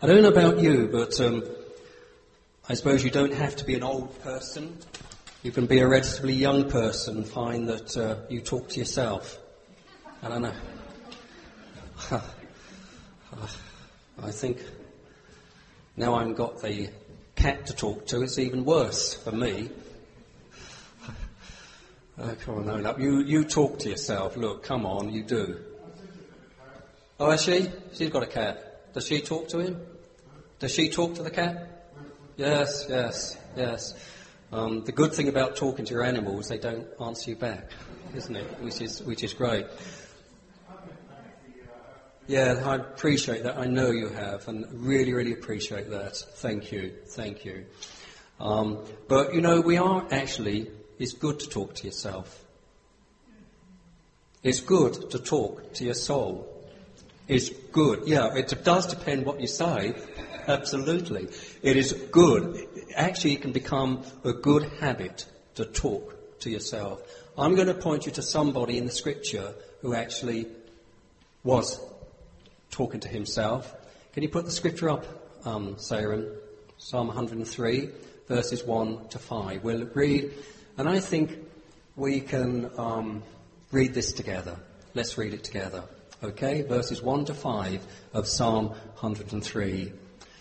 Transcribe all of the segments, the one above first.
I don't know about you, but I suppose you don't have to be an old person. You can be a relatively young person and find that you talk to yourself. I don't know. I think now I've got the cat to talk to, it's even worse for me. Come on, no, you talk to yourself. Look, come on, you do. Oh, has she? She's got a cat. Does she talk to him? Does she talk to the cat? Yes. The good thing about talking to your animals, they don't answer you back, isn't it? Which is great. Yeah, I appreciate that. I know you have, and really, really appreciate that. Thank you. But, it's good to talk to yourself. It's good to talk to your soul. It's good. Yeah, it does depend what you say. Absolutely. It is good. Actually, it can become a good habit to talk to yourself. I'm going to point you to somebody in the scripture who actually was talking to himself. Can you put the scripture up, Sarah? Psalm 103, verses 1 to 5. We'll read, and I think we can read this together. Let's read it together. Okay, verses 1 to 5 of Psalm 103.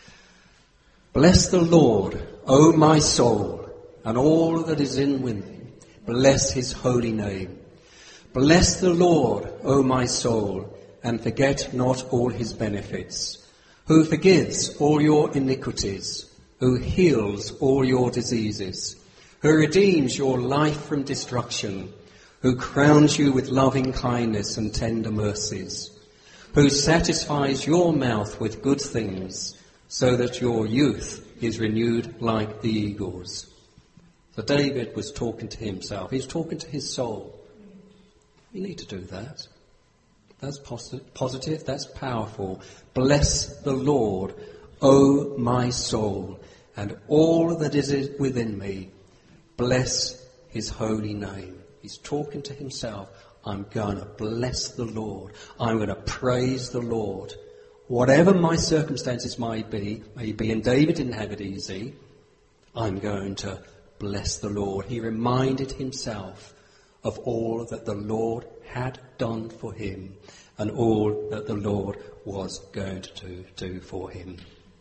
Bless the Lord, O my soul, and all that is in me. Bless his holy name. Bless the Lord, O my soul, and forget not all his benefits, who forgives all your iniquities, who heals all your diseases, who redeems your life from destruction, who crowns you with loving kindness and tender mercies, who satisfies your mouth with good things, so that your youth is renewed like the eagles. So David was talking to himself. He was talking to his soul. You need to do that. That's positive, that's powerful. Bless the Lord, O my soul, and all that is within me. Bless his holy name. He's talking to himself. I'm going to bless the Lord. I'm going to praise the Lord. Whatever my circumstances might be, and David didn't have it easy, I'm going to bless the Lord. He reminded himself of all that the Lord had done for him and all that the Lord was going to do for him.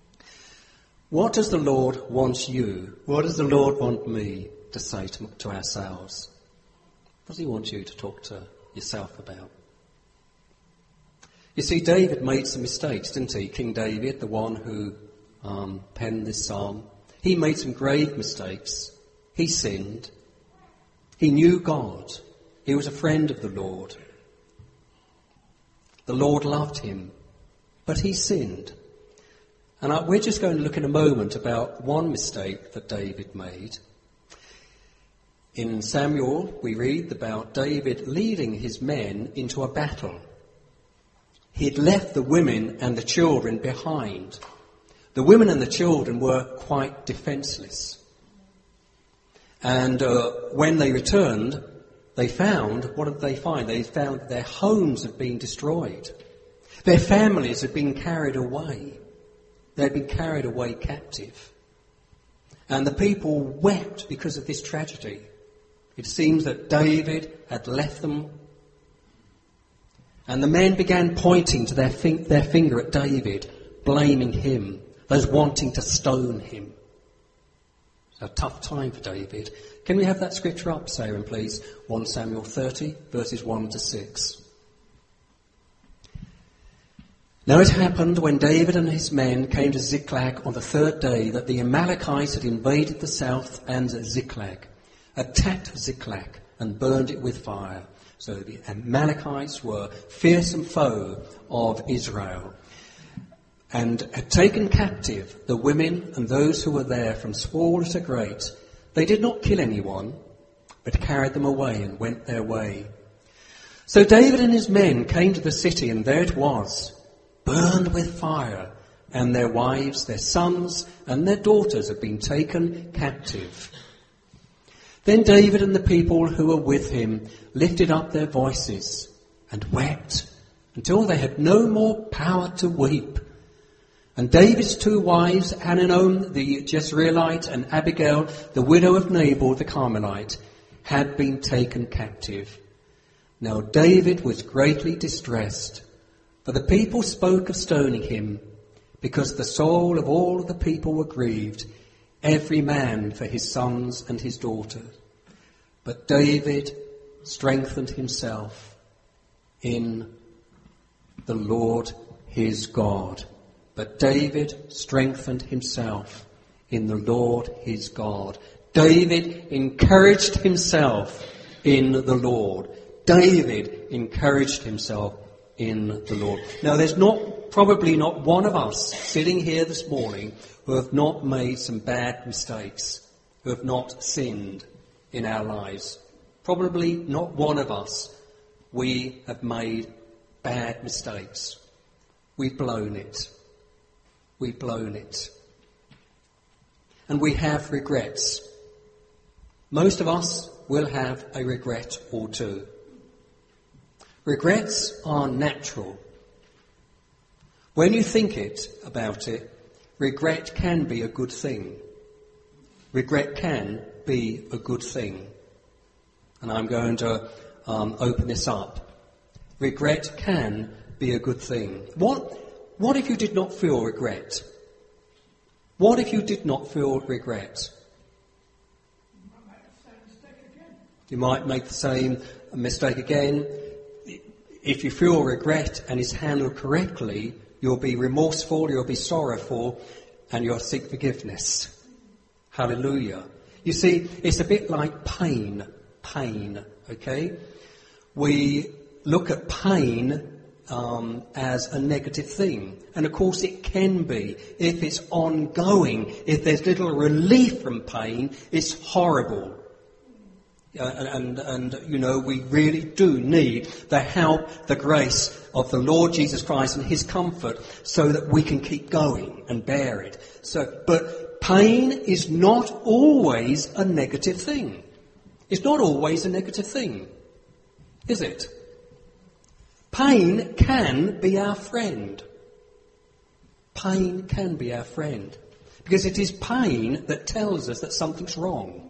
What does the Lord want you? What does the Lord want me to say to ourselves? What does he want you to talk to yourself about? You see, David made some mistakes, didn't he? King David, the one who penned this psalm. He made some grave mistakes. He sinned. He knew God. He was a friend of the Lord. The Lord loved him, but he sinned. And we're just going to look in a moment about one mistake that David made. In Samuel, we read about David leading his men into a battle. He had left the women and the children behind. The women and the children were quite defenceless. And when they returned, they found, what did they find? They found their homes had been destroyed. Their families had been carried away. They had been carried away captive. And the people wept because of this tragedy. It seems that David had left them. And the men began pointing to their finger at David, blaming him, those wanting to stone him. It's a tough time for David. Can we have that scripture up, Sarah, please? 1 Samuel 30, verses 1 to 6. Now it happened when David and his men came to Ziklag on the third day that the Amalekites had invaded the south and Ziklag, attacked Ziklag and burned it with fire. So the Amalekites were a fearsome foe of Israel and had taken captive the women and those who were there from small to great. They did not kill anyone, but carried them away and went their way. So David and his men came to the city, and there it was, burned with fire, and their wives, their sons, and their daughters had been taken captive. Then David and the people who were with him lifted up their voices and wept until they had no more power to weep. And David's two wives, Hananel the Jezreelite and Abigail, the widow of Nabal the Carmelite, had been taken captive. Now David was greatly distressed, for the people spoke of stoning him, because the soul of all the people were grieved, every man for his sons and his daughters. But David strengthened himself in the Lord his God. But David strengthened himself in the Lord his God. David encouraged himself in the Lord. David encouraged himself in the Lord. Now, there's probably not one of us sitting here this morning who have not made some bad mistakes, who have not sinned in our lives. Probably not one of us. We have made bad mistakes. We've blown it. We've blown it. And we have regrets. Most of us will have a regret or two. Regrets are natural. When you think about it, regret can be a good thing. Regret can be a good thing. And I'm going to open this up. Regret can be a good thing. What if you did not feel regret? What if you did not feel regret? You might make the same mistake again. If you feel regret and it's handled correctly, you'll be remorseful, you'll be sorrowful, and you'll seek forgiveness. Hallelujah. You see, it's a bit like pain, okay? We look at pain as a negative thing. And of course it can be. If it's ongoing, if there's little relief from pain, it's horrible. And you know, we really do need the help, the grace of the Lord Jesus Christ and his comfort so that we can keep going and bear it. But pain is not always a negative thing. It's not always a negative thing, is it? Pain can be our friend. Pain can be our friend. Because it is pain that tells us that something's wrong.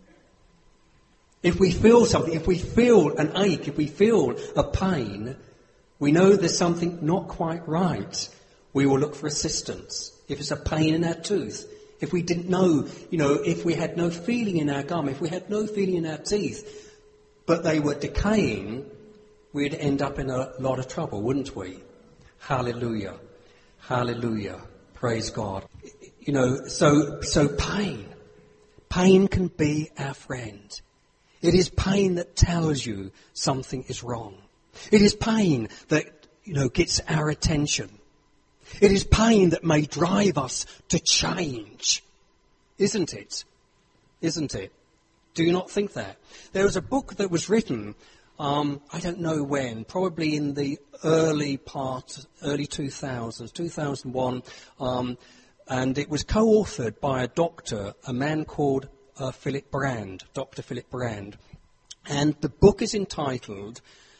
If we feel something, if we feel an ache, if we feel a pain, we know there's something not quite right. We will look for assistance. If it's a pain in our tooth, if we didn't know, if we had no feeling in our gum, if we had no feeling in our teeth, but they were decaying, we'd end up in a lot of trouble, wouldn't we? Hallelujah. Hallelujah. Praise God. So pain can be our friend. It is pain that tells you something is wrong. It is pain that, gets our attention. It is pain that may drive us to change. Isn't it? Isn't it? Do you not think that? There was a book that was written, I don't know when, probably in the early 2000s, 2001, and it was co-authored by a doctor, a man called Dr. Philip Brand. And the book is entitled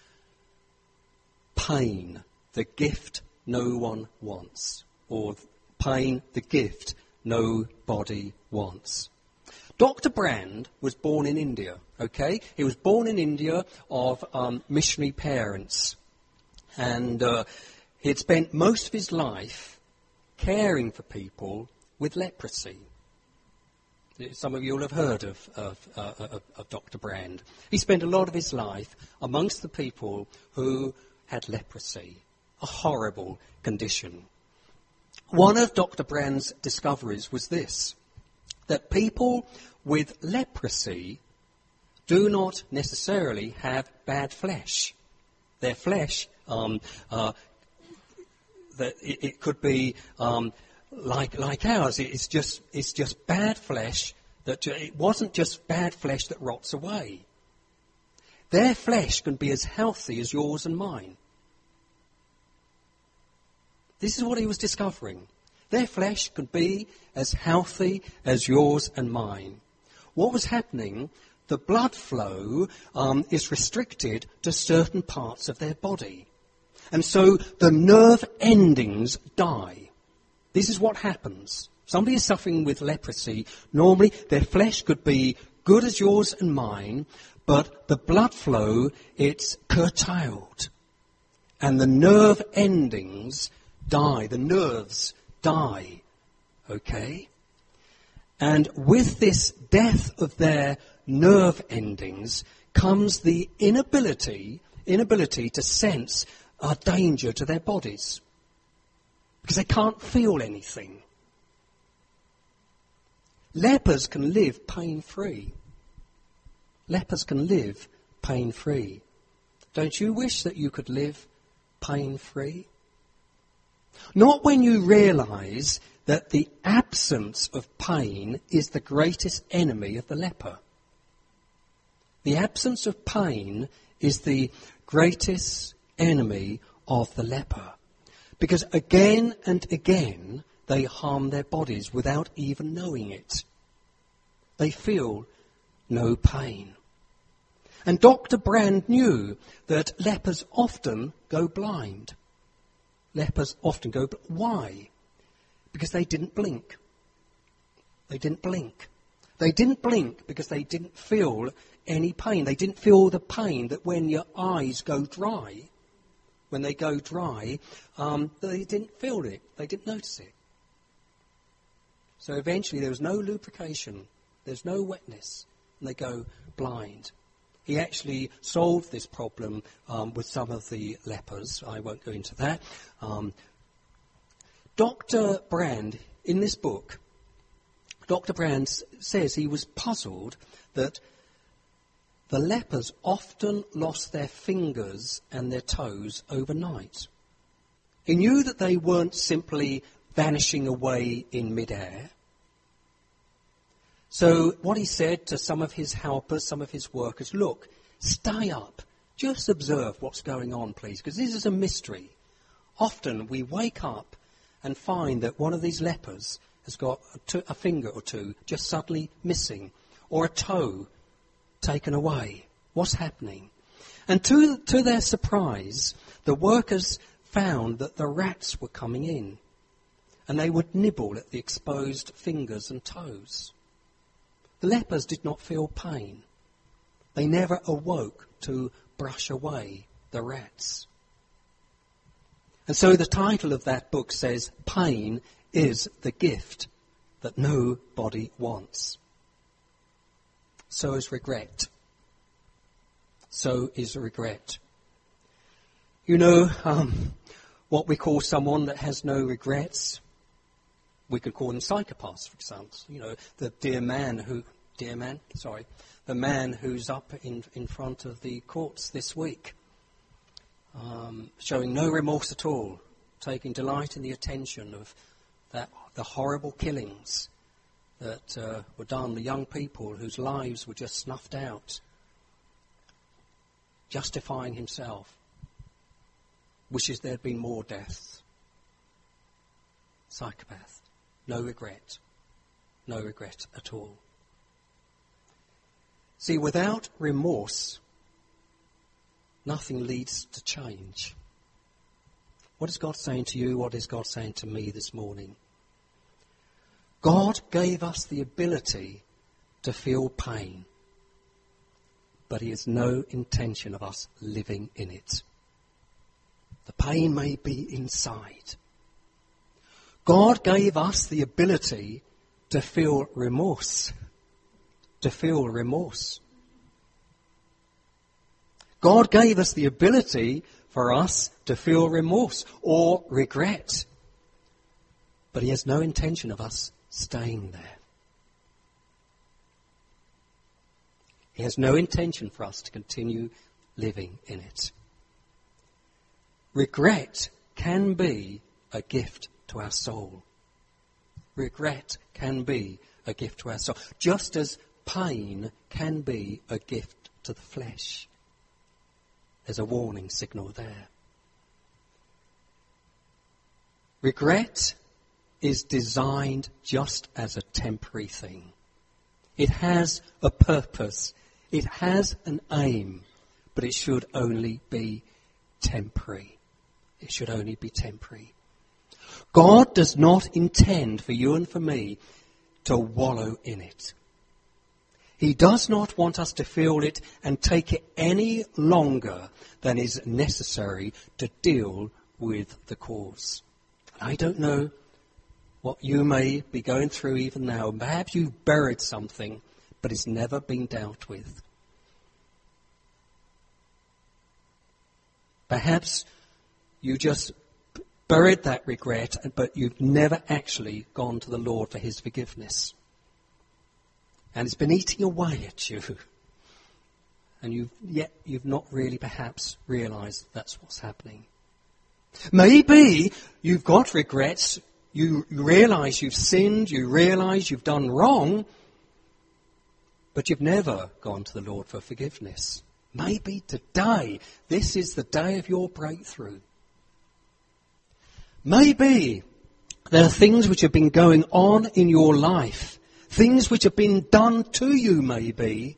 Pain, the Gift No One Wants, or Pain, the Gift Nobody Wants. Dr. Brand was born in India, okay? He was born in India of missionary parents. And he'd spent most of his life caring for people with leprosy. Some of you will have heard of Dr. Brand. He spent a lot of his life amongst the people who had leprosy, a horrible condition. One of Dr. Brand's discoveries was this, that people with leprosy do not necessarily have bad flesh. Their flesh, it could be like ours. It's just bad flesh. It wasn't just bad flesh that rots away. Their flesh can be as healthy as yours and mine. This is what he was discovering. Their flesh could be as healthy as yours and mine. What was happening, the blood flow is restricted to certain parts of their body. And so the nerve endings die. This is what happens. Somebody is suffering with leprosy. Normally, their flesh could be good as yours and mine, but the blood flow, it's curtailed. And the nerve endings die. The nerves die. Okay? And with this death of their nerve endings comes the inability to sense a danger to their bodies. Because they can't feel anything. Lepers can live pain-free. Lepers can live pain-free. Don't you wish that you could live pain-free? Not when you realise that the absence of pain is the greatest enemy of the leper. The absence of pain is the greatest enemy of the leper. Because again and again, they harm their bodies without even knowing it. They feel no pain. And Dr. Brand knew that lepers often go blind. Lepers often go blind. Why? Because they didn't blink. They didn't blink. They didn't blink because they didn't feel any pain. They didn't feel the pain that when your eyes go dry, they didn't feel it. They didn't notice it. So eventually there was no lubrication. There's no wetness. And they go blind. He actually solved this problem with some of the lepers. I won't go into that. Dr. Brand, in this book, Dr. Brand says he was puzzled that the lepers often lost their fingers and their toes overnight. He knew that they weren't simply vanishing away in midair. So what he said to some of his helpers, some of his workers, look, stay up. Just observe what's going on, please, because this is a mystery. Often we wake up and find that one of these lepers has got a finger or two just suddenly missing, or a toe taken away. What's happening? And to their surprise, the workers found that the rats were coming in, and they would nibble at the exposed fingers and toes. The lepers did not feel pain. They never awoke to brush away the rats. And so the title of that book says, Pain is the gift that nobody wants. So is regret. So is regret. You know, what we call someone that has no regrets, we could call them psychopaths, for example. You know, the man who's up in front of the courts this week, showing no remorse at all, taking delight in the attention of the horrible killings that were done, the young people whose lives were just snuffed out, justifying himself, wishes there had been more deaths. Psychopath. No regret. No regret at all. See, without remorse, nothing leads to change. What is God saying to you? What is God saying to me this morning? God gave us the ability to feel pain, but he has no intention of us living in it. The pain may be inside. God gave us the ability to feel remorse. To feel remorse. God gave us the ability for us to feel remorse or regret. But he has no intention of us staying there. He has no intention for us to continue living in it. Regret can be a gift to our soul. Regret can be a gift to our soul. Just as pain can be a gift to the flesh. There's a warning signal there. Regret is designed just as a temporary thing. It has a purpose. It has an aim, but it should only be temporary. It should only be temporary. God does not intend for you and for me to wallow in it. He does not want us to feel it and take it any longer than is necessary to deal with the cause. I don't know what you may be going through even now. Perhaps you've buried something, but it's never been dealt with. Perhaps you just buried that regret, but you've never actually gone to the Lord for his forgiveness. And it's been eating away at you. And you've not really perhaps realised that's what's happening. Maybe you've got regrets. You realise you've sinned. You realise you've done wrong. But you've never gone to the Lord for forgiveness. Maybe today, this is the day of your breakthrough. Maybe there are things which have been going on in your life. Things which have been done to you, maybe.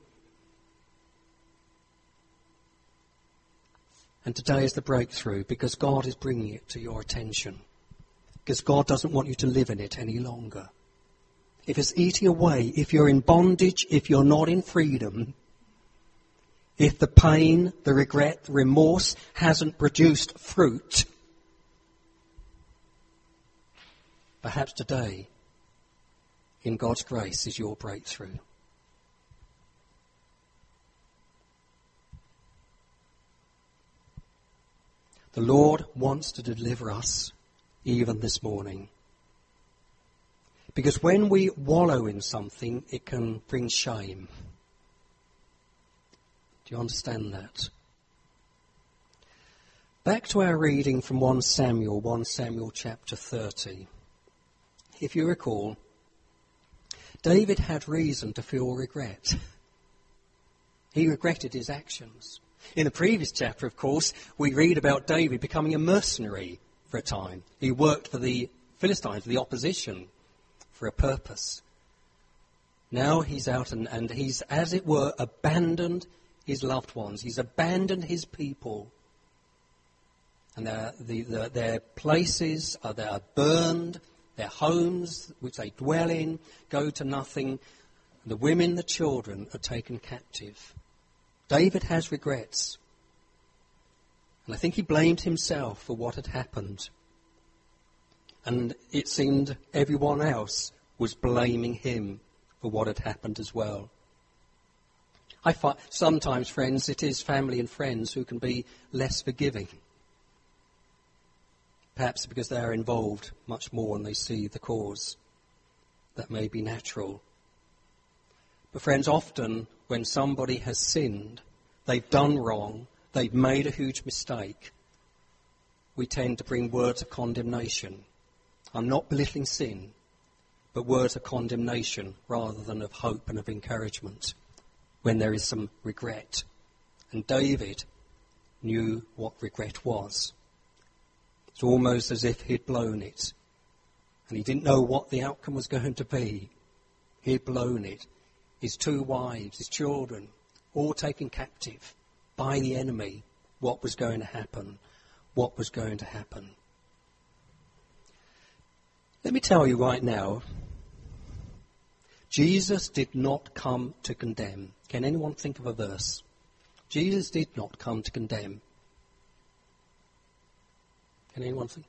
And today is the breakthrough because God is bringing it to your attention. Because God doesn't want you to live in it any longer. If it's eating away, if you're in bondage, if you're not in freedom, if the pain, the regret, the remorse hasn't produced fruit, perhaps today, in God's grace, is your breakthrough. The Lord wants to deliver us even this morning. Because when we wallow in something, it can bring shame. Do you understand that? Back to our reading from 1 Samuel chapter 30. If you recall, David had reason to feel regret. He regretted his actions. In the previous chapter, of course, we read about David becoming a mercenary for a time. He worked for the Philistines, the opposition, for a purpose. Now he's out and he's, as it were, abandoned his loved ones. He's abandoned his people. And their places they are burned. Their homes, which they dwell in, go to nothing. The women, the children are taken captive. David has regrets. And I think he blamed himself for what had happened. And it seemed everyone else was blaming him for what had happened as well. I find sometimes, friends, it is family and friends who can be less forgiving. Perhaps because they are involved much more and they see the cause. That may be natural. But friends, often when somebody has sinned, they've done wrong, they've made a huge mistake, we tend to bring words of condemnation. I'm not belittling sin, but words of condemnation rather than of hope and of encouragement when there is some regret. And David knew what regret was. It's almost as if he'd blown it. And he didn't know what the outcome was going to be. He'd blown it. His 2 wives, his children, all taken captive by the enemy. What was going to happen? What was going to happen? Let me tell you right now, Jesus did not come to condemn. Can anyone think of a verse? Jesus did not come to condemn. Can anyone think?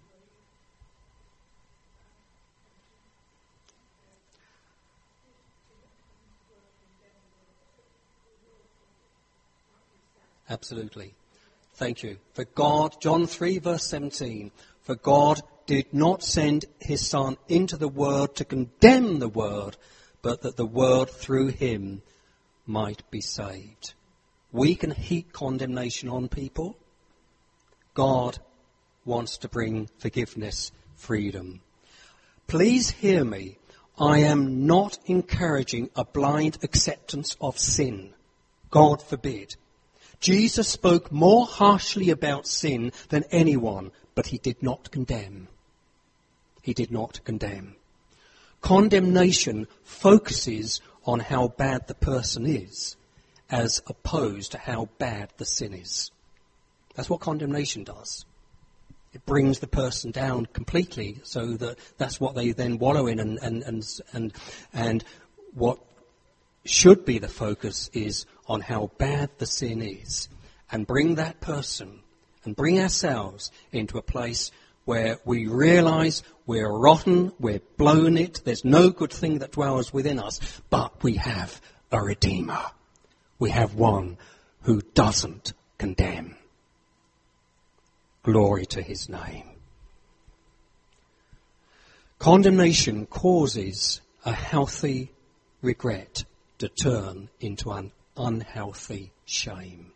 Absolutely. Thank you. For God, John 3 verse 17, for God did not send his Son into the world to condemn the world, but that the world through him might be saved. We can heap condemnation on people. God wants to bring forgiveness, freedom. Please hear me. I am not encouraging a blind acceptance of sin. God forbid. Jesus spoke more harshly about sin than anyone, but he did not condemn. He did not condemn. Condemnation focuses on how bad the person is, as opposed to how bad the sin is. That's what condemnation does. it brings the person down completely, so that's what they then wallow in, and what should be the focus is on how bad the sin is, and bring that person and bring ourselves into a place where we realise we're rotten, we're blown it, there's no good thing that dwells within us, but we have a Redeemer. We have one who doesn't condemn. Glory to his name. Condemnation causes a healthy regret to turn into an unhealthy shame.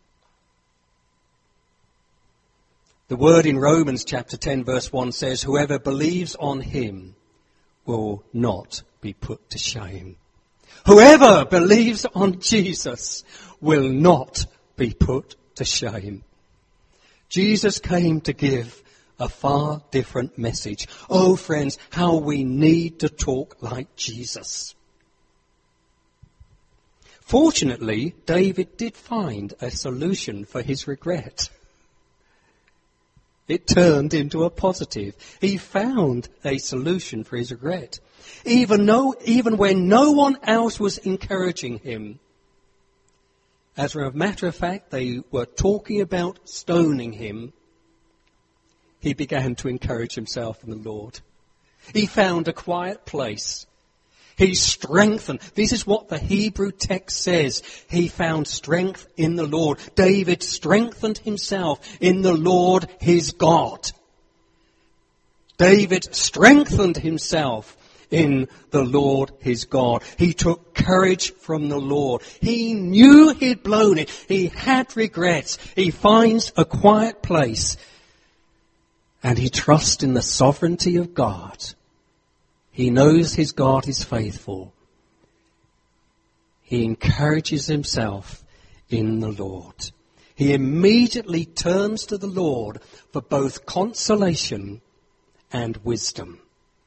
The word in Romans chapter 10 verse 1 says, whoever believes on him will not be put to shame. Whoever believes on Jesus will not be put to shame. Jesus came to give a far different message. Oh, friends, how we need to talk like Jesus. Fortunately, David did find a solution for his regret. It turned into a positive. He found a solution for his regret. Even when no one else was encouraging him. As a matter of fact, they were talking about stoning him. He began to encourage himself in the Lord. He found a quiet place. He strengthened. This is what the Hebrew text says. He found strength in the Lord. David strengthened himself in the Lord his God. David strengthened himself in the Lord his God. He took courage from the Lord. He knew he'd blown it. He had regrets. He finds a quiet place. And he trusts in the sovereignty of God. He knows his God is faithful. He encourages himself in the Lord. He immediately turns to the Lord for both consolation and wisdom.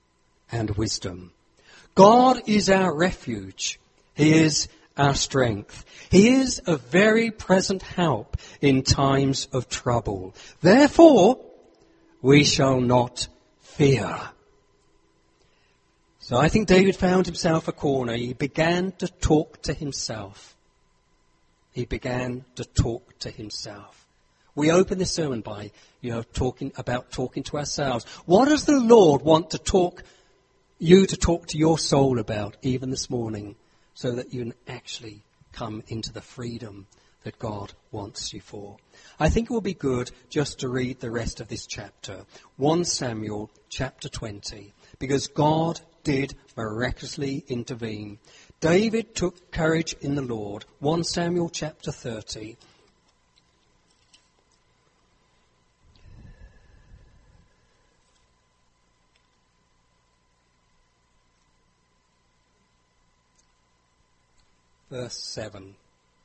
God is our refuge. He is our strength. He is a very present help in times of trouble. Therefore, we shall not fear. So I think David found himself a corner. He began to talk to himself. We open this sermon by, talking to ourselves. What does the Lord want to talk to your soul about, even this morning, so that you can actually come into the freedom that God wants you for? I think it will be good just to read the rest of this chapter, 1 Samuel chapter 20, because God did miraculously intervene. David took courage in the Lord. 1 Samuel chapter 30. Verse 7.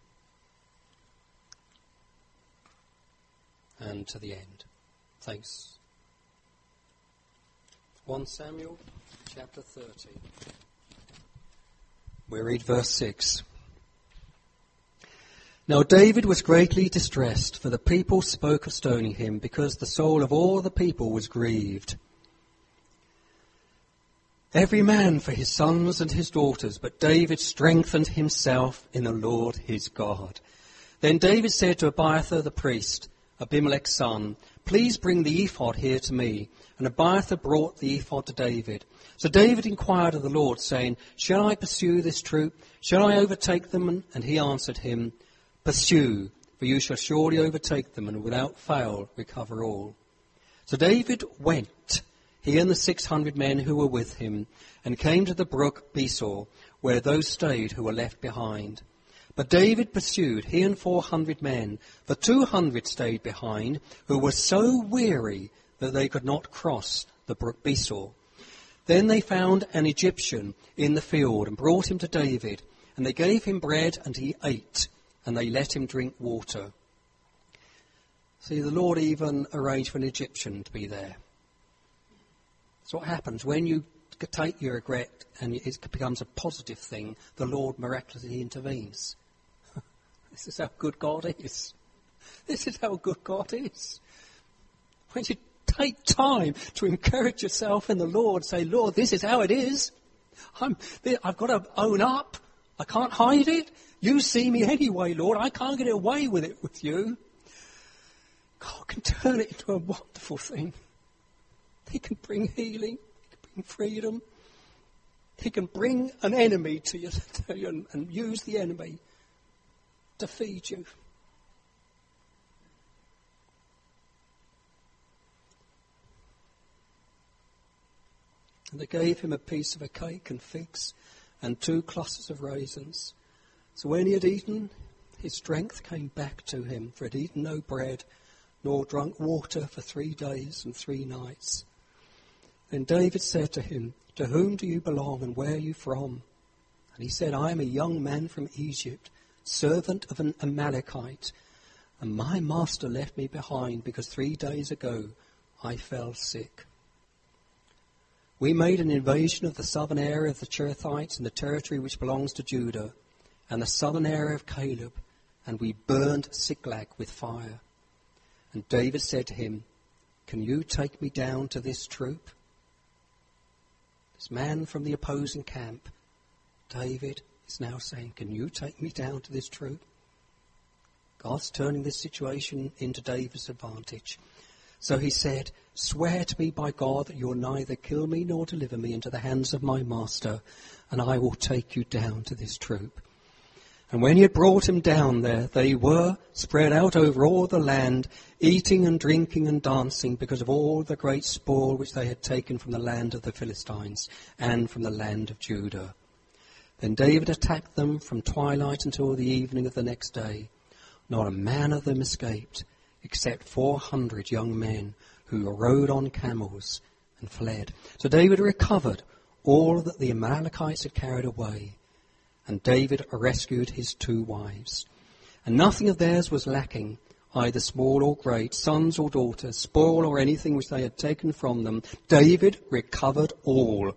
And to the end. Thanks. 1 Samuel chapter 30. We read verse 6. Now David was greatly distressed, for the people spoke of stoning him, because the soul of all the people was grieved. Every man for his sons and his daughters, but David strengthened himself in the Lord his God. Then David said to Abiathar the priest, Abimelech's son, please bring the ephod here to me. And Abiathar brought the ephod to David. So David inquired of the Lord, saying, shall I pursue this troop? Shall I overtake them? And he answered him, pursue, for you shall surely overtake them, and without fail recover all. So David went, he and the 600 men who were with him, and came to the brook Besor, where those stayed who were left behind. But David pursued, he and 400 men. The 200 stayed behind, who were so weary that they could not cross the brook Besor. Then they found an Egyptian in the field and brought him to David. And they gave him bread and he ate, and they let him drink water. See, the Lord even arranged for an Egyptian to be there. That's what happens when you take your regret and it becomes a positive thing. The Lord miraculously intervenes. This is how good God is. This is how good God is. When you take time to encourage yourself in the Lord. Say, Lord, this is how it is. I've got to own up. I can't hide it. You see me anyway, Lord. I can't get away with it with you. God can turn it into a wonderful thing. He can bring healing. He can bring freedom. He can bring an enemy to you and use the enemy to feed you. And they gave him a piece of a cake and figs and 2 clusters of raisins. So when he had eaten, his strength came back to him, for he had eaten no bread, nor drunk water for 3 days and 3 nights. Then David said to him, "To whom do you belong, and where are you from?" And he said, "I am a young man from Egypt, servant of an Amalekite, and my master left me behind because 3 days ago I fell sick. We made an invasion of the southern area of the Cherethites and the territory which belongs to Judah, and the southern area of Caleb, and we burned Ziklag with fire." And David said to him, "Can you take me down to this troop?" This man from the opposing camp, David, is now saying, "Can you take me down to this troop?" God's turning this situation into David's advantage. So he said, "Swear to me by God that you will neither kill me nor deliver me into the hands of my master, and I will take you down to this troop." And when he had brought him down there, they were spread out over all the land, eating and drinking and dancing because of all the great spoil which they had taken from the land of the Philistines and from the land of Judah. Then David attacked them from twilight until the evening of the next day. Not a man of them escaped, except 400 young men who rode on camels and fled. So David recovered all that the Amalekites had carried away. And David rescued his 2 wives. And nothing of theirs was lacking, either small or great, sons or daughters, spoil or anything which they had taken from them. David recovered all.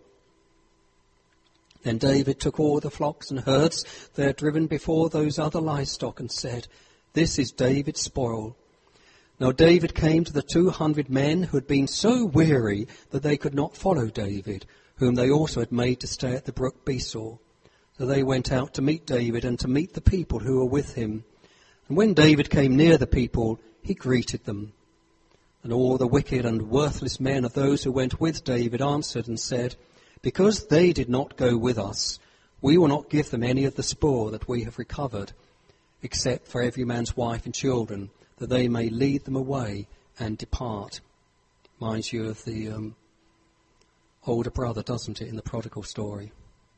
Then David took all the flocks and herds they had driven before those other livestock and said, "This is David's spoil." Now David came to the 200 men who had been so weary that they could not follow David, whom they also had made to stay at the brook Besor. So they went out to meet David and to meet the people who were with him. And when David came near the people, he greeted them. And all the wicked and worthless men of those who went with David answered and said, "Because they did not go with us, we will not give them any of the spoil that we have recovered, except for every man's wife and children, that they may lead them away and depart." Reminds you of the older brother, doesn't it, in the prodigal story?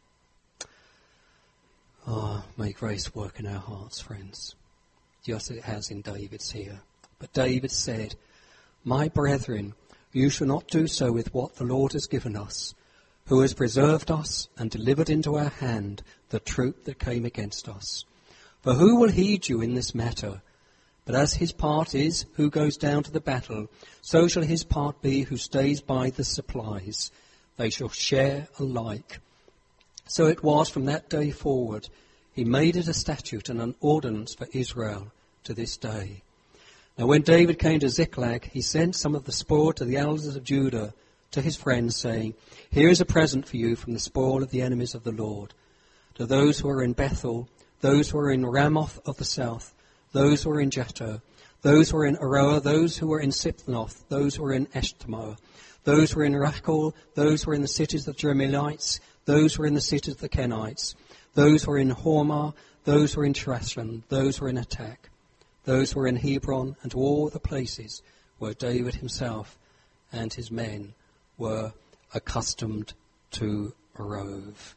May grace work in our hearts, friends, just as it has in David's here. But David said, "My brethren, you shall not do so with what the Lord has given us, who has preserved us and delivered into our hand the troop that came against us. For who will heed you in this matter? But as his part is who goes down to the battle, so shall his part be who stays by the supplies. They shall share alike." So it was from that day forward. He made it a statute and an ordinance for Israel to this day. Now when David came to Ziklag, he sent some of the spoil to the elders of Judah, to his friends, saying, "Here is a present for you from the spoil of the enemies of the Lord. To those who are in Bethel, those who are in Ramoth of the south, those who are in Jeter, those who are in Aroah, those who are in Sipnoth, those who are in Eshtemoa, those who are in Rachel, those who are in the cities of the Jerahmeelites, those who are in the cities of the Kenites, those who are in Hormah, those who are in Trashlan, those who are in Attack, those who are in Hebron, and all the places where David himself and his men were accustomed to rove."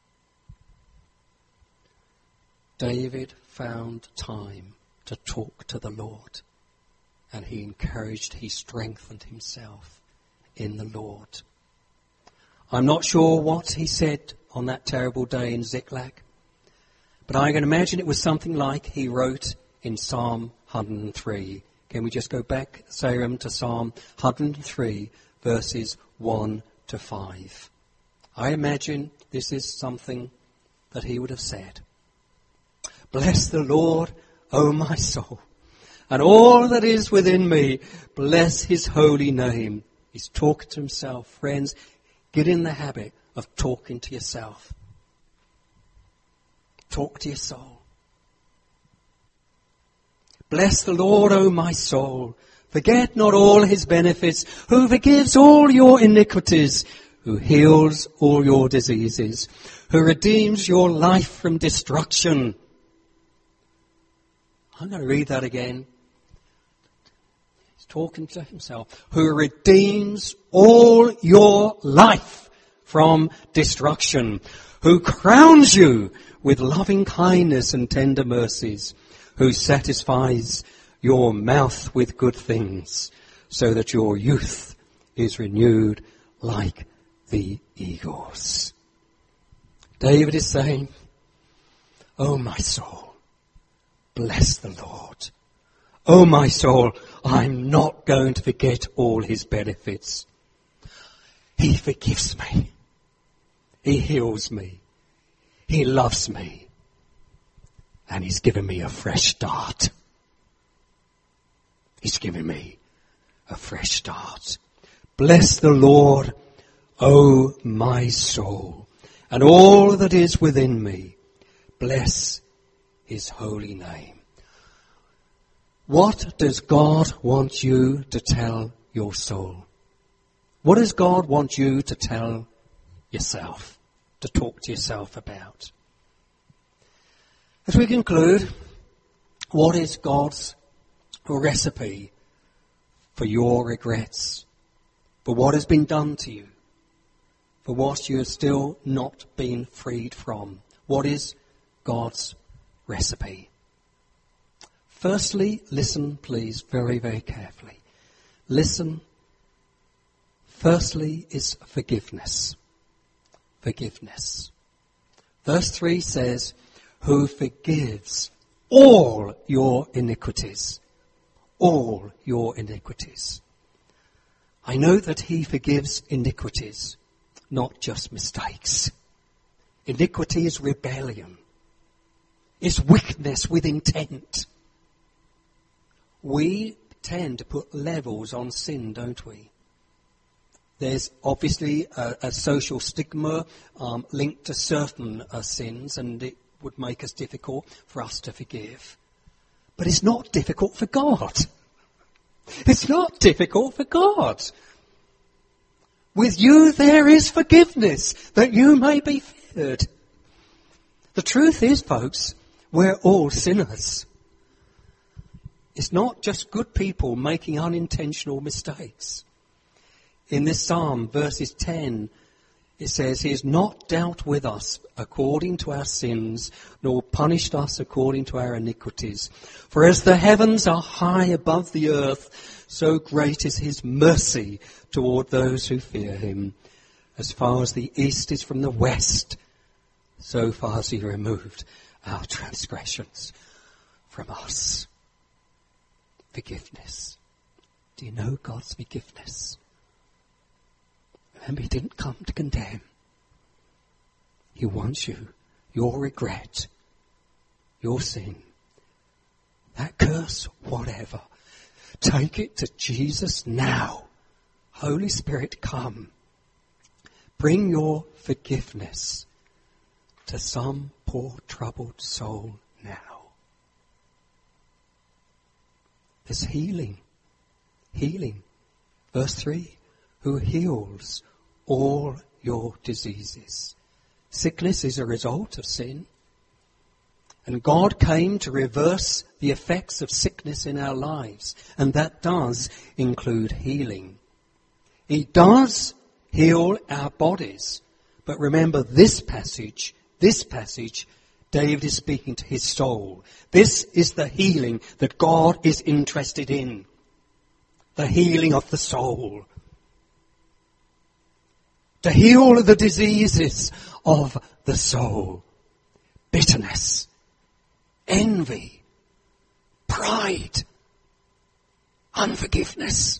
David found time to talk to the Lord, and he encouraged, he strengthened himself in the Lord. I'm not sure what he said on that terrible day in Ziklag, but I can imagine it was something like he wrote in Psalm 103. Can we just go back, Saram, to Psalm 103, verses 1 to 5. I imagine this is something that he would have said. "Bless the Lord, O my soul, and all that is within me, bless his holy name. He's talking to himself. Friends, get in the habit of talking to yourself. Talk to your soul. Bless the Lord, O my soul. Forget not all his benefits, who forgives all your iniquities, who heals all your diseases, who redeems your life from destruction. I'm going to read that again. He's talking to himself. Who redeems all your life from destruction, who crowns you with loving kindness and tender mercies, who satisfies your mouth with good things, so that your youth is renewed like the eagles. David is saying, oh my soul, bless the Lord. Oh my soul, I'm not going to forget all his benefits. He forgives me. He heals me. He loves me. And he's given me a fresh start. He's given me a fresh start. Bless the Lord, O my soul, and all that is within me. Bless his holy name. What does God want you to tell your soul? What does God want you to tell yourself, to talk to yourself about? As we conclude, what is God's recipe for your regrets, for what has been done to you, for what you have still not been freed from? What is God's recipe? Firstly, listen please very, very carefully. Listen. Firstly is forgiveness. Forgiveness. Verse 3 says, who forgives all your iniquities. All your iniquities. I know that he forgives iniquities, not just mistakes. Iniquity is rebellion. It's wickedness with intent. We tend to put levels on sin, don't we? There's obviously a social stigma linked to certain sins, and it would make us difficult for us to forgive. But it's not difficult for God. It's not difficult for God. With you there is forgiveness, that you may be feared. The truth is, folks, we're all sinners. It's not just good people making unintentional mistakes. In this psalm, verses 10, it says, he has not dealt with us according to our sins, nor punished us according to our iniquities. For as the heavens are high above the earth, so great is his mercy toward those who fear him. As far as the east is from the west, so far has he removed our transgressions from us. Forgiveness. Do you know God's forgiveness? Remember, he didn't come to condemn. He wants you, your regret, your sin, that curse, whatever. Take it to Jesus now. Holy Spirit, come. Bring your forgiveness to some poor troubled soul now. There's healing. Healing. Verse 3, who heals all your diseases. Sickness is a result of sin. And God came to reverse the effects of sickness in our lives. And that does include healing. He does heal our bodies. But remember this passage, David is speaking to his soul. This is the healing that God is interested in. The healing of the soul. To heal the diseases of the soul. Bitterness, envy, pride, unforgiveness.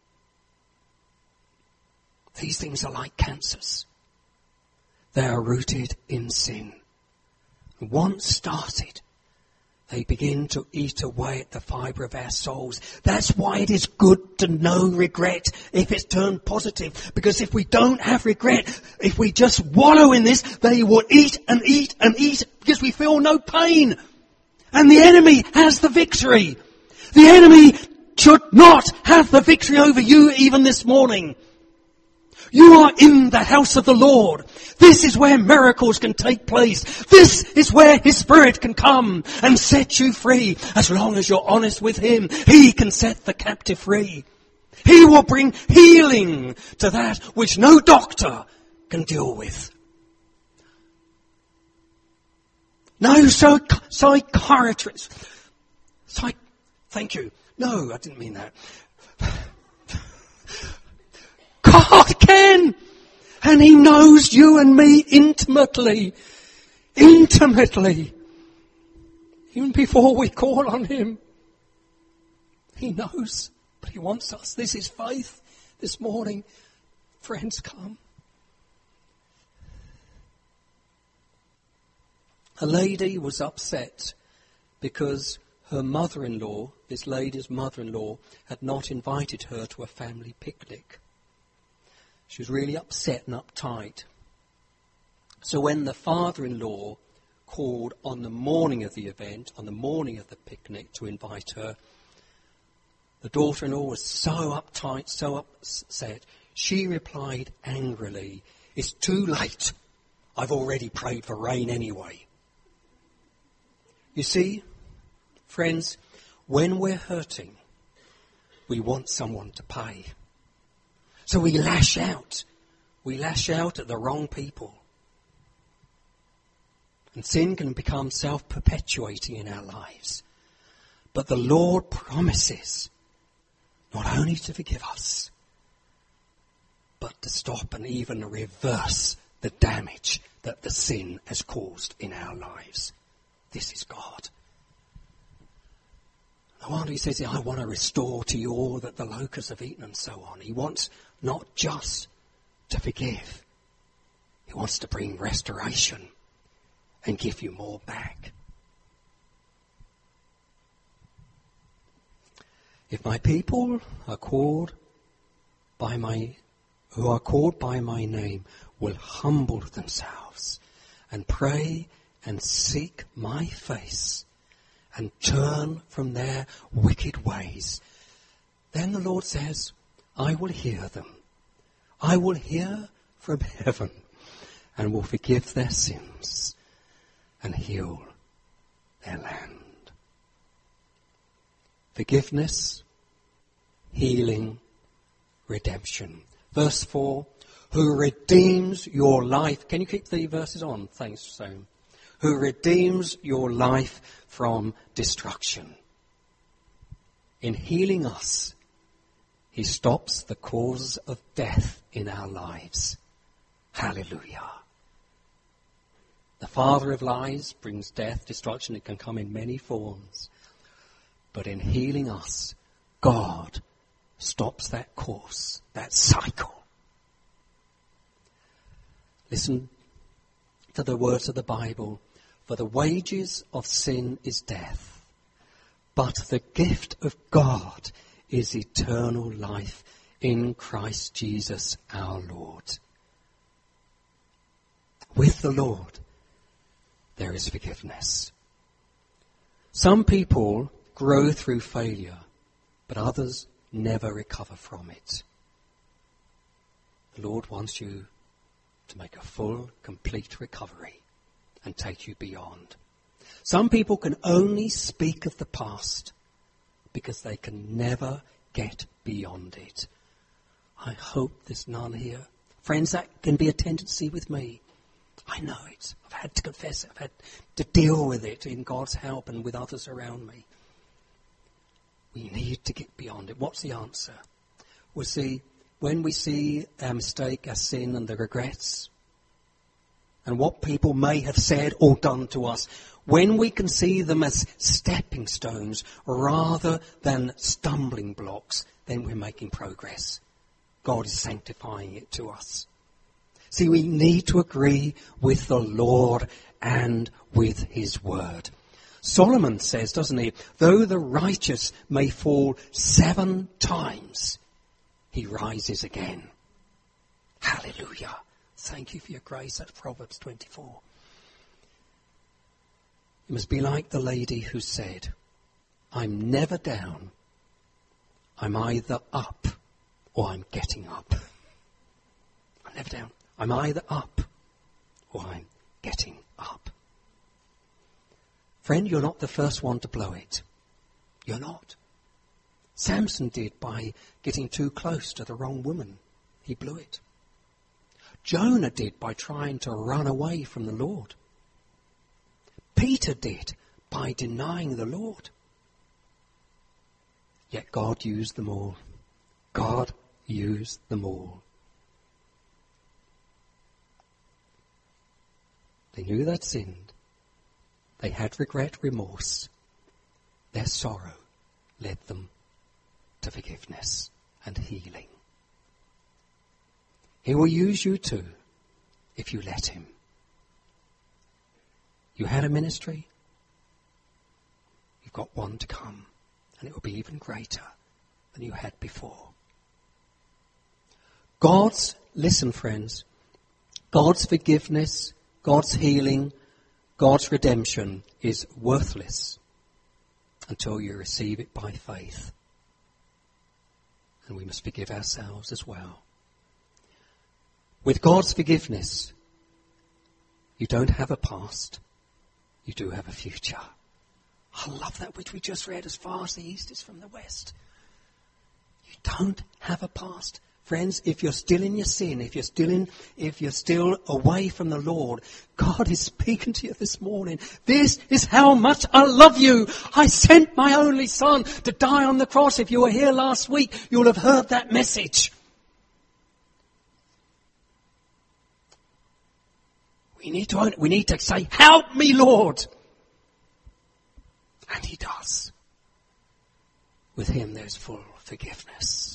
These things are like cancers. They are rooted in sin. Once started, they begin to eat away at the fibre of our souls. That's why it is good to know regret if it's turned positive. Because if we don't have regret, if we just wallow in this, they will eat and eat and eat because we feel no pain. And the enemy has the victory. The enemy should not have the victory over you even this morning. You are in the house of the Lord. This is where miracles can take place. This is where His Spirit can come and set you free. As long as you're honest with Him, He can set the captive free. He will bring healing to that which no doctor can deal with. No psychiatrist. Thank you. No, I didn't mean that. God can. And He knows you and me intimately. Intimately. Even before we call on Him. He knows. But He wants us. This is faith this morning. Friends, come. A lady was upset because her mother-in-law, this lady's mother-in-law, had not invited her to a family picnic. She was really upset and uptight. So when the father-in-law called on the morning of the event, on the morning of the picnic, to invite her, the daughter-in-law was so uptight, so upset, she replied angrily, "It's too late. I've already prayed for rain anyway." You see, friends, when we're hurting, we want someone to pay. So we lash out. We lash out at the wrong people. And sin can become self-perpetuating in our lives. But the Lord promises not only to forgive us, but to stop and even reverse the damage that the sin has caused in our lives. This is God. No wonder He says, I want to restore to you all that the locusts have eaten and so on. He wants not just to forgive. He wants to bring restoration and give you more back. If my people are called by who are called by my name will humble themselves and pray and seek my face and turn from their wicked ways, then the Lord says, I will hear them. I will hear from heaven and will forgive their sins and heal their land. Forgiveness, healing, redemption. Verse 4, who redeems your life. Can you keep the verses on? Thanks, Sam. Who redeems your life from destruction. In healing us, He stops the cause of death in our lives. Hallelujah. The father of lies brings death, destruction. It can come in many forms. But in healing us, God stops that course, that cycle. Listen to the words of the Bible. For the wages of sin is death, but the gift of God is eternal life in Christ Jesus our Lord. With the Lord, there is forgiveness. Some people grow through failure, but others never recover from it. The Lord wants you to make a full, complete recovery and take you beyond. Some people can only speak of the past because they can never get beyond it. I hope there's none here. Friends, that can be a tendency with me. I know it. I've had to confess it. I've had to deal with it in God's help and with others around me. We need to get beyond it. What's the answer? Well, see, when we see our mistake, our sin and the regrets, and what people may have said or done to us, when we can see them as stepping stones rather than stumbling blocks, then we're making progress. God is sanctifying it to us. See, we need to agree with the Lord and with His word. Solomon says, doesn't he, though the righteous may fall 7 times, he rises again. Hallelujah. Thank you for your grace. That's Proverbs 24. You must be like the lady who said, I'm never down. I'm either up or I'm getting up. I'm never down. I'm either up or I'm getting up. Friend, you're not the first one to blow it. You're not. Samson did by getting too close to the wrong woman. He blew it. Jonah did by trying to run away from the Lord. Peter did by denying the Lord. Yet God used them all. God used them all. They knew they'd sinned. They had regret, remorse. Their sorrow led them to forgiveness and healing. He will use you too if you let him. You had a ministry. You've got one to come, and it will be even greater than you had before. Listen friends, God's forgiveness, God's healing, God's redemption is worthless until you receive it by faith. And we must forgive ourselves as well. With God's forgiveness, you don't have a past, you do have a future. I love that which we just read, as far as the east is from the west. You don't have a past. Friends, if you're still in your sin, if you're still away from the Lord, God is speaking to you this morning. This is how much I love you. I sent my only son to die on the cross. If you were here last week, you'll have heard that message. We need to say, help me, Lord. And he does. With him there's full forgiveness.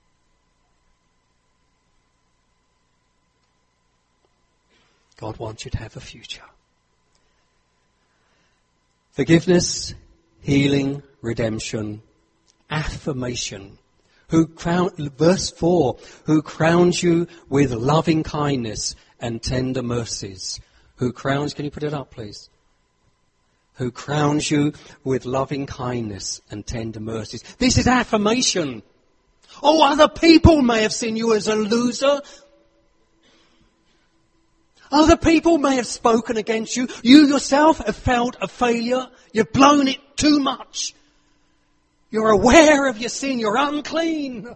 God wants you to have a future. Forgiveness, healing, redemption, affirmation. Verse 4, who crowns you with loving kindness and tender mercies. Can you put it up, please? Who crowns you with loving kindness and tender mercies. This is affirmation. Oh, other people may have seen you as a loser. Other people may have spoken against you. You yourself have felt a failure. You've blown it too much. You're aware of your sin. You're unclean.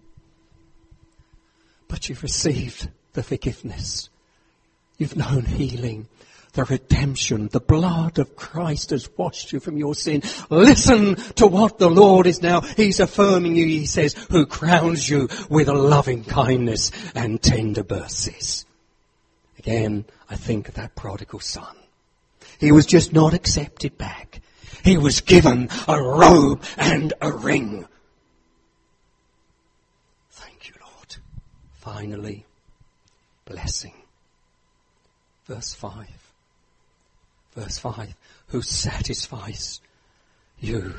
But you've received the forgiveness. You've known healing, the redemption. The blood of Christ has washed you from your sin. Listen to what the Lord is now. He's affirming you. He says, who crowns you with loving kindness and tender mercies. Again, I think of that prodigal son. He was just not accepted back. He was given a robe and a ring. Thank you, Lord. Finally, blessing. Verse 5. Verse 5. Who satisfies you,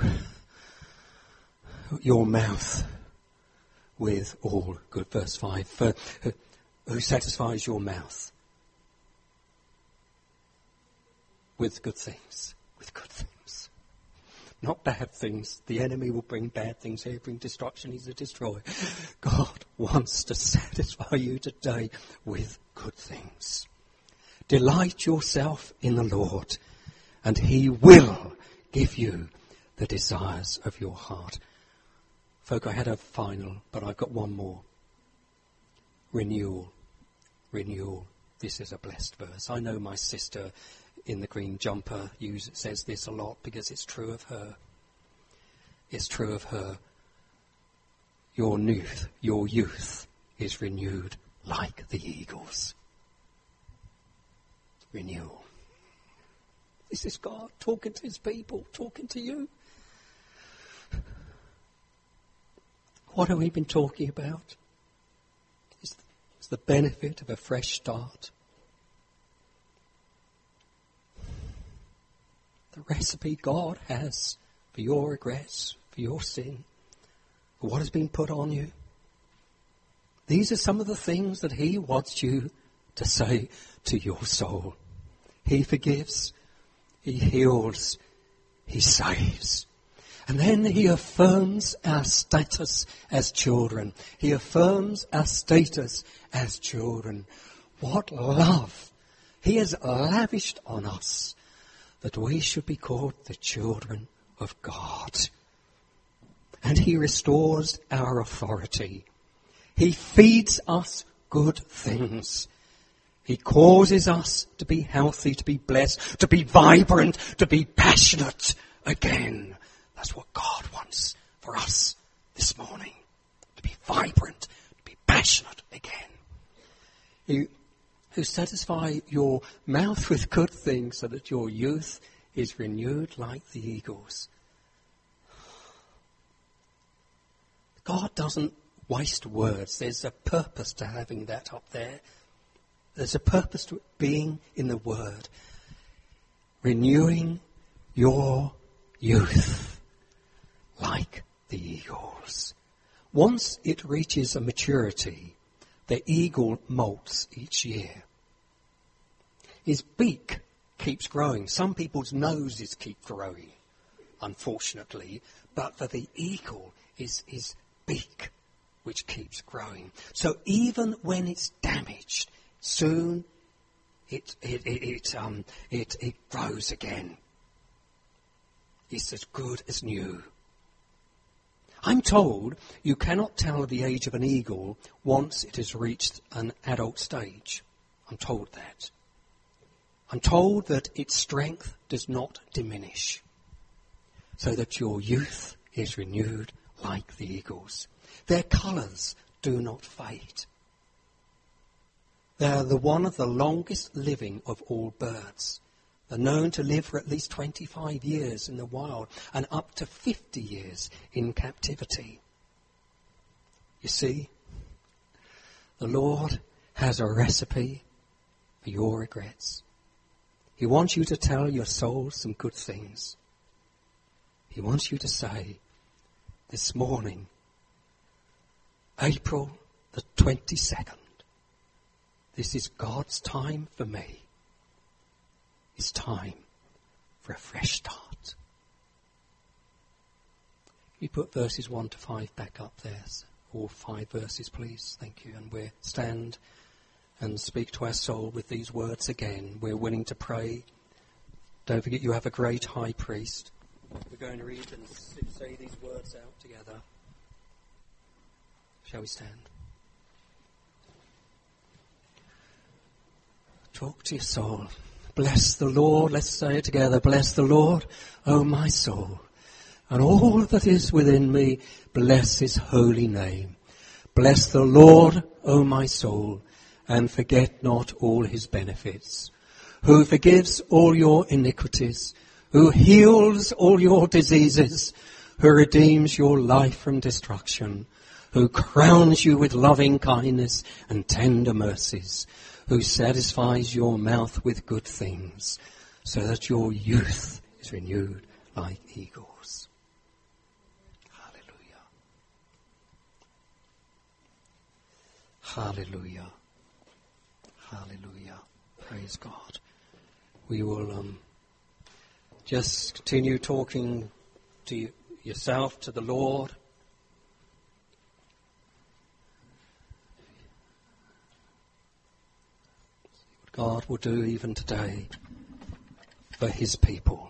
your mouth, with all good. Verse 5. Who satisfies your mouth with good things. With good things. Not bad things. The enemy will bring bad things. He'll bring destruction. He's a destroyer. God wants to satisfy you today with good things. Delight yourself in the Lord, and he will give you the desires of your heart. Folk, I had a final, but I've got one more. Renewal. Renewal. This is a blessed verse. I know my sister in the green jumper says this a lot because it's true of her. It's true of her. Your youth is renewed like the eagles. Renewal. This is God talking to his people, talking to you. What have we been talking about? It's the benefit of a fresh start. the recipe God has for your regrets, for your sin, for what has been put on you. These are some of the things that he wants you to say to your soul. He forgives, he heals, he saves. And then he affirms our status as children. He affirms our status as children. What love he has lavished on us, that we should be called the children of God. And he restores our authority. He feeds us good things. He causes us to be healthy, to be blessed, to be vibrant, to be passionate again. That's what God wants for us this morning. To be vibrant, to be passionate again. Who satisfy your mouth with good things so that your youth is renewed like the eagles. God doesn't waste words. There's a purpose to having that up there. There's a purpose to it being in the Word. Renewing your youth like the eagles. Once it reaches a maturity, the eagle molts each year. His beak keeps growing. Some people's noses keep growing, unfortunately. But for the eagle is his beak, which keeps growing. So even when it's damaged, soon it grows again. It's as good as new. I'm told you cannot tell the age of an eagle once it has reached an adult stage. I'm told that. I'm told that its strength does not diminish, so that your youth is renewed like the eagles. Their colours do not fade. They are one of the longest living of all birds. They're known to live for at least 25 years in the wild and up to 50 years in captivity. You see, the Lord has a recipe for your regrets. He wants you to tell your soul some good things. He wants you to say, this morning, April the 22nd, this is God's time for me. It's time for a fresh start. Can you put verses 1 to 5 back up there? All 5 verses, please. Thank you. And we'll stand and speak to our soul with these words again. We're willing to pray. Don't forget you have a great high priest. We're going to read and say these words out together. Shall we stand? Talk to your soul. Bless the Lord. Let's say it together. Bless the Lord, O my soul, and all that is within me. Bless his holy name. Bless the Lord, O my soul, and forget not all his benefits, who forgives all your iniquities, who heals all your diseases, who redeems your life from destruction, who crowns you with loving kindness and tender mercies, who satisfies your mouth with good things, so that your youth is renewed like eagles. Hallelujah. Hallelujah. Hallelujah. Praise God. We will just continue talking to yourself, to the Lord. What God will do even today for his people.